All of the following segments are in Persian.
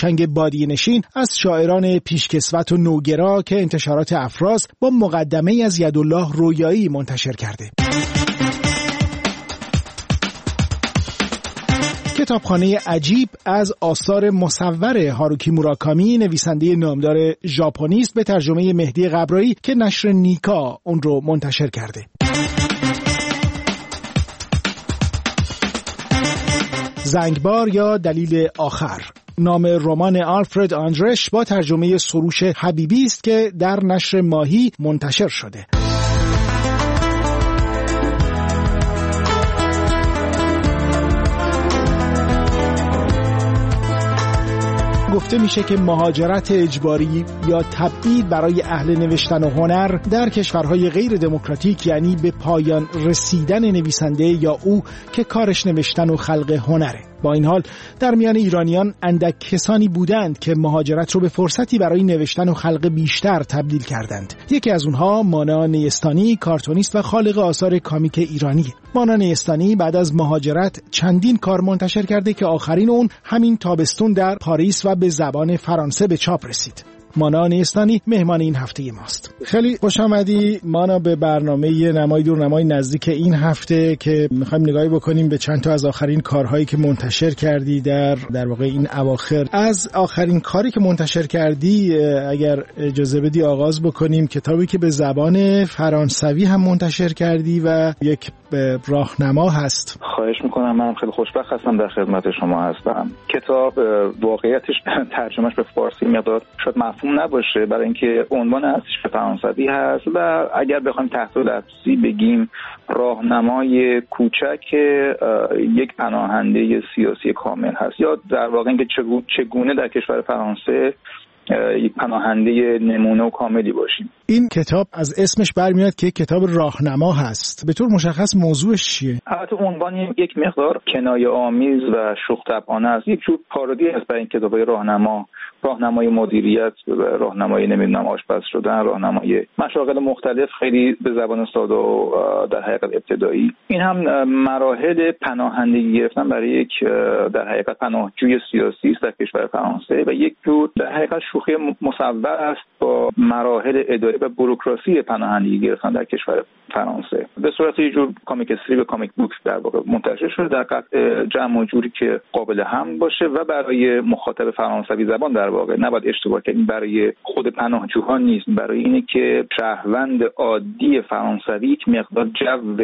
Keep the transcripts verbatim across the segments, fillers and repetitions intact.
هوشنگ بادیه‌نشین از شاعران پیشکسوت و نوگرا که انتشارات افراز با مقدمه از یدالله رویایی منتشر کرده. کتابخانه عجیب از آثار مصور هاروکی موراکامی، نویسنده نامدار ژاپنی است، به ترجمه مهدی قبرایی که نشر نیکا اون رو منتشر کرده. زنگبار یا دلیل آخر، نام رمان آلفرد آندرش با ترجمه سروش حبیبی است که در نشر ماهی منتشر شده. گفته میشه که مهاجرت اجباری یا تبعید برای اهل نوشتن و هنر در کشورهای غیر دموکراتیک یعنی به پایان رسیدن نویسنده یا او که کارش نوشتن و خلق هنره. با این حال در میان ایرانیان اندک کسانی بودند که مهاجرت رو به فرصتی برای نوشتن و خلق بیشتر تبدیل کردند. یکی از اونها مانا نیستانی، کارتونیست و خالق آثار کامیک ایرانی. مانا نیستانی بعد از مهاجرت چندین کار منتشر کرده که آخرین اون همین تابستون در پاریس و به زبان فرانسه به چاپ رسید. مانا نیستانی مهمان این هفته ماست. خیلی خوش آمدی مانا به برنامه نمای دور نمای نزدیک این هفته که میخوایم نگاهی بکنیم به چند تا از آخرین کارهایی که منتشر کردی در در واقع این اواخر. از آخرین کاری که منتشر کردی اگر اجازه بدی آغاز بکنیم، کتابی که به زبان فرانسوی هم منتشر کردی و یک راهنما هست. خواهش میکنم، من خیلی خوشبخت هستم در خدمت شما هستم. کتاب واقعیتش ترجمهش به فارسی مقدار شاید مفهوم نباشه برای اینکه عنوان اصلیش به فرانسوی هست و اگر بخوایم تحت لفظی بگیم راهنمای کوچک یک پناهنده سیاسی کامل هست، یا در واقع اینکه چگونه در کشور فرانسه یک پناهنده نمونه و کاملی باشیم. این کتاب از اسمش برمیاد که کتاب راهنما هست. به طور مشخص موضوعش چیه؟ البته عنوان یک مقدار کنایه آمیز و شوخ طبعانه است. یک جور پارودی است برای این کتاب‌های راهنما، راهنمای مدیریت، راهنمای نمیدونم آشپز شدن، راهنمای مشاغل مختلف خیلی به زبان ساده و در حقیقت ابتدایی. این هم مراحل پناهندگی گرفتن برای یک در حقیقت پناهجوی سیاسی است در کشور فرانسه و یک جور در حقیقت شوخی مصور است با مراحل اداری و بوروکراسی پناهندگی گرفتن در کشور فرانسه. به صورت یه جور کامیک استریپ، کامیک بوک در واقع منتشر شده در قطع جمع و جوری که قابل حمل باشه و برای مخاطب فرانسوی زبان در واقع نباید اشتباه کنیم، برای خود پناهجوها نیست، برای اینه که شهروند عادی فرانسوی یک مقدار جو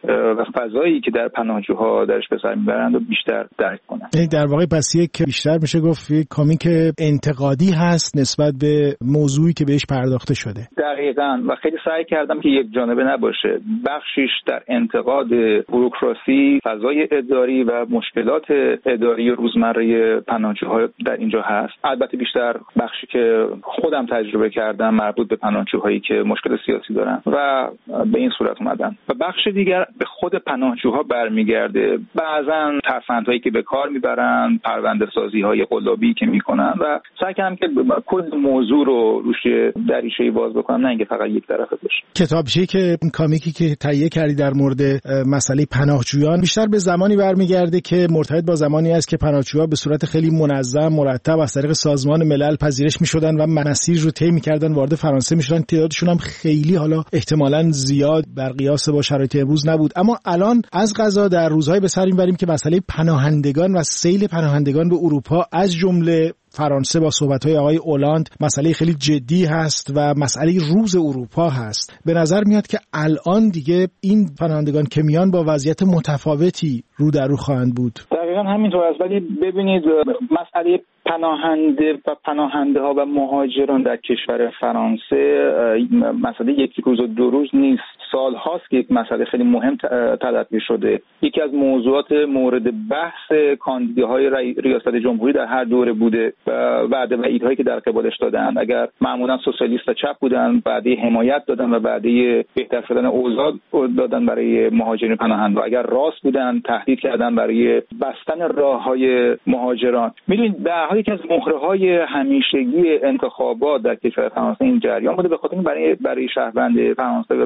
و فضایی که در پناهجوها درش به سر میبرند و بیشتر درک کنند. یعنی در واقع پس یک بیشتر میشه گفت یک کامیک انتقادی هست نسبت به موضوعی که بهش پرداخته شده. دقیقاً، و خیلی سعی کردم که یک جانبه نباشه. بخشیش در انتقاد بوروکراسی، فضای اداری و مشکلات اداری روزمره پناهجوها در اینجا هست. البته بیشتر بخشی که خودم تجربه کردم مربوط به پناهجوهایی که مشکل سیاسی دارن و به این صورت اومدن. و بخش دیگر به خود پناهجوها برمیگرده. بعضن ترفندهایی که به کار میبرن، پرونده سازی های قلابی که میکنن و سعی کردم که کل موضوع رو روش دریچه‌ای باز بکنم، نه اینکه فقط یک طرفه باشه. کتابچه‌ای که کامیکی که تهیه کردی در مورد مسئله پناهجویان بیشتر به زمانی برمیگرده که مرتبط با زمانی است که پناهجوها به صورت خیلی منظم مرتب از طریق سازمان ملل پذیرش می‌شدن و مسیر رو طی می‌کردن، وارد فرانسه می‌شدن. تعدادشون هم خیلی حالا احتمالاً زیاد بر قیاس با شرایط امروز نبود، اما الان از قضا در روزهای به سر می‌بریم که مسئله پناهندگان و سیل پناهندگان به اروپا از جمله فرانسه با صحبت‌های آقای اولاند مسئله خیلی جدی هست و مسئله روز اروپا هست. به نظر میاد که الان دیگه این پناهندگان که میان با وضعیت متفاوتی رو در رو خواهند بود. دقیقاً همینطور است، ولی ببینید مسئله پناهنده و پناهنده ها و مهاجران در کشور فرانسه مسئله یک روز و دو روز نیست. سال هاست که یک مسئله خیلی مهم تلقی شده. یکی از موضوعات مورد بحث کاندیداهای ریاست جمهوری در هر دوره بوده و وعده و ایدهایی که در قبالش دادن. اگر معمولا سوسیالیست و چپ بودن، وعده حمایت دادن و وعده بهتر شدن اوضاع دادن برای مهاجرین پناهنده. اگر راست بودن تهدید کردن برای بستن راههای مهاجران. می‌دونید در حالی که از مهره‌های همیشگی انتخابات در کشور فرانسه این جریان بوده، به خاطر برای برای شهروند فرانسه و برای کشور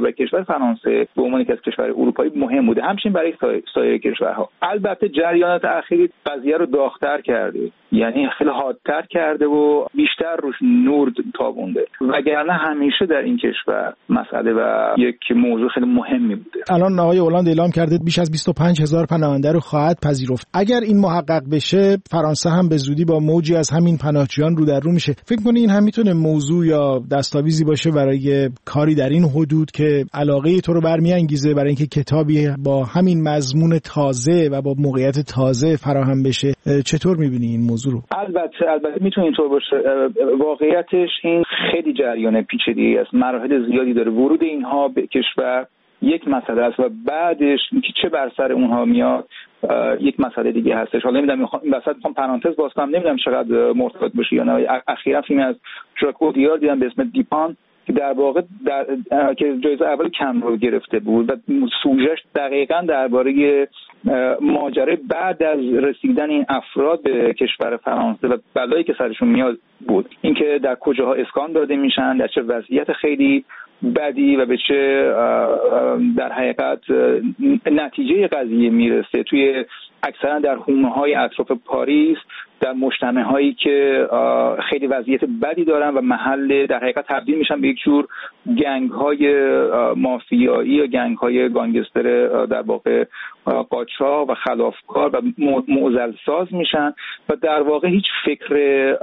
فرانسه به عنوان یک از کشور اروپایی مهم بوده، همچنین برای سایر کشورها. البته جریانات اخیری قضیه رو داغ‌تر کرده، یعنی خیلی حادتر کرده و بیشتر روش نور تابونده، وگرنه همیشه در این کشور مسئله و یک موضوع خیلی مهمی بوده. الان آقای هولند اعلام کرده بیش از بیست و پنج هزار پناهنده رو خواهد پذیرفت. اگر این محقق بشه، فرانسه هم به زودی با موجی از همین پناهجویان رو در رو میشه. فکر کنی این هم میتونه موضوع یا دستاویزی باشه برای کاری در این حدود که علاقه تو رو برمیانگیزه برای اینکه کتابی با همین مضمون تازه و با موقعیت تازه فراهم بشه؟ چطور میبینی این موضوع رو؟ البته البته میتونه اینطور باشه. واقعیتش این خیلی جریان پیچیده‌ای است، مراحل زیادی داره. ورود اینها به کشور یک مسئله است و بعدش اینکه چه بر سر اونها میاد یک مسئله دیگه هستش. حالا نمیدونم این وسط میخوام پرانتز باز کنم، نمیدونم چقدر مرتبط باشه یا نه. اخیراً فیلمی از ژاک اودیار دیدم به اسم دیپان که در واقع در که جایزه اول کن رو گرفته بود و سوژه‌اش دقیقاً درباره ماجرای بعد از رسیدن این افراد به کشور فرانسه و بلایی که سرشون میاد بود. اینکه در کجاها اسکان داده میشن، در چه وضعیت خیلی بدی و به چه در حقیقت نتیجه قضیه میرسه توی اکثرا در حومه‌های اطراف پاریس، در مجتمع‌هایی که خیلی وضعیت بدی دارن و محل در حقیقت تبدیل میشن به یک جور گنگ‌های مافیایی یا گنگ‌های گانگستر در واقع قاچاق و خلافکار و معضل‌ساز میشن و در واقع هیچ فکر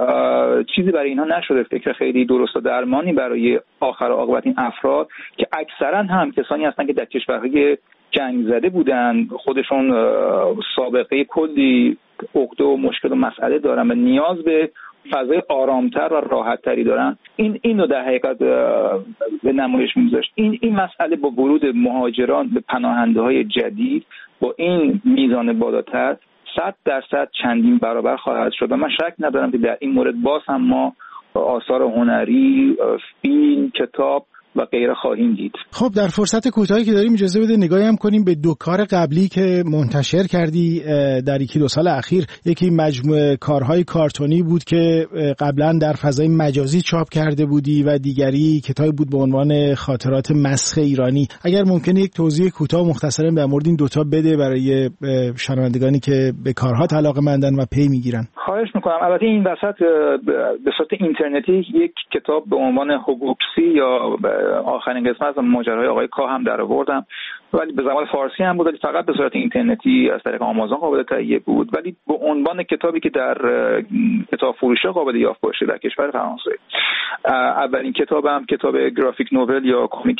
چیزی برای اینها نشده، فکر خیلی درست و درمانی برای آخر عاقبت این افراد که اکثرا هم کسانی هستن که در کشورهای جنگ زده بودن، خودشون سابقه کلی عقده و مشکل و مسئله دارن و نیاز به فضای آرامتر و راحتتری دارن. این اینو در حقیقت به نمایش می‌گذاشت. این این مسئله با ورود مهاجران به پناهنده‌های جدید با این میزان بالاتر صد درصد چندین برابر خواهد شد و من شک ندارم که در این مورد باز هم ما آثار هنری، فیلم، کتاب و غیره خواهیم دید. خب در فرصت کوتاهی که داریم اجازه بده نگاهی هم کنیم به دو کار قبلی که منتشر کردی در یکی دو سال اخیر. یکی مجموعه کارهای کارتونی بود که قبلا در فضای مجازی چاپ کرده بودی و دیگری کتابی بود به عنوان خاطرات مسخ ایرانی. اگر ممکنه یک توضیح کوتاه و مختصرا در مورد این دوتا بده برای شنوندگانی که به کارها علاقه‌مندن و پی میگیرن. خواهش میکنم. البته این وسط به صورت اینترنتی یک کتاب به عنوان هوگوپسی یا آخرین قسمت از ماجرای آقای کا هم در آوردم، ولی به زبان فارسی هم بود، ولی فقط به صورت اینترنتی از طریق آمازون قابل تهیه بود، ولی به عنوان کتابی که در کتاب فروشی قابل یافت باشه در کشور فرانسه. اولین کتابم کتاب گرافیک نوول یا کمیک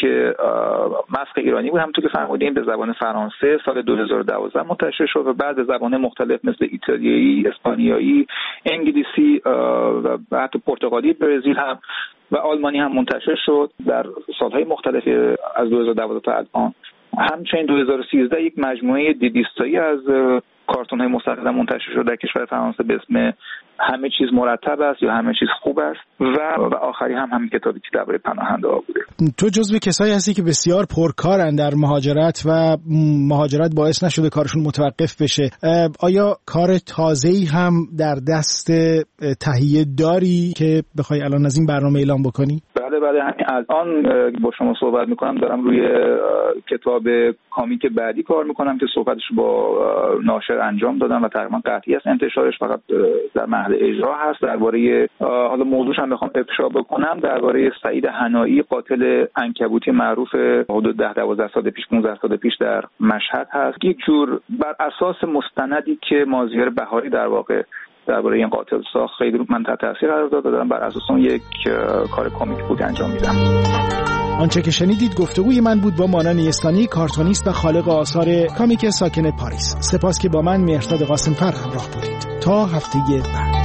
مسخ ایرانی بود، همونطور که فرمودین به زبان فرانسه سال دو هزار و دوازده منتشر شد و بعد به زبان مختلف مثل ایتالیایی، اسپانیایی، انگلیسی و حتی پرتغالی، برزیل هم و آلمانی هم منتشر شد در سالهای مختلف از دو هزار و دوازده تا الان. همچنین دو هزار و سیزده یک مجموعه دیدیستایی از کارتون‌های مستقل منتشر شد در کشور فرانسه به اسم همه چیز مرتب است یا همه چیز خوب است و, و آخری هم همین کتابی که درباره پناهنده‌ها بوده. تو جزو کسایی هستی که بسیار پرکارن در مهاجرت و مهاجرت باعث نشده کارشون متوقف بشه. آیا کار تازه‌ای هم در دست تهیه داری که بخوای الان از این برنامه اعلام بکنی؟ بله بله، همین الان با شما صحبت میکنم دارم روی کتاب کامیک بعدی کار میکنم که صحبتش با ناشر انجام دادم و تقریبا قطعی است انتشارش، فقط در مرحله اجرا هست. درباره حالا موضوعش هم بخوام افشا بکنم، درباره سعید حنایی قاتل عنکبوتی معروف حدود ده دوازده سال پیش پانزده سال پیش در مشهد هست. یک جور بر اساس مستندی که مازیار بهاری در واقع درباره این قاتل ساخت خیلی من تحت تاثیر قرار دادم، بر اساس اون یک کار کامیک بود انجام میدم. آنچه که شنیدید گفتگوی من بود با مانا نیستانی، کارتونیست و خالق آثار کامیک ساکن پاریس. سپاس که با من مهرداد قاسم‌فر همراه بودید. تا هفته بعد.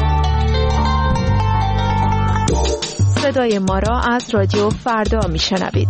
صدای ما را از رادیو فردا میشنوید.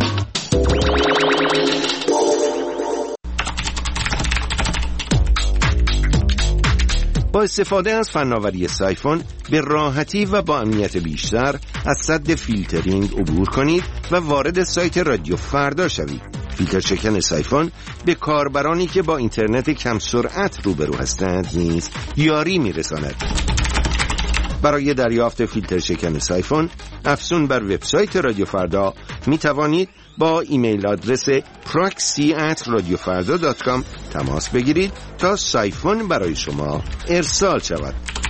با استفاده از فناوری سایفون به راحتی و با امنیت بیشتر از سد فیلترینگ عبور کنید و وارد سایت رادیو فردا شوید. فیلتر شکن سایفون به کاربرانی که با اینترنت کم سرعت روبرو هستند نیز یاری می‌رساند. برای دریافت فیلتر شکن سایفون افزون بر وبسایت رادیو فردا می توانید با ایمیل آدرس پراکسی ات رادیو فردا دات کام تماس بگیرید تا سایفون برای شما ارسال شود.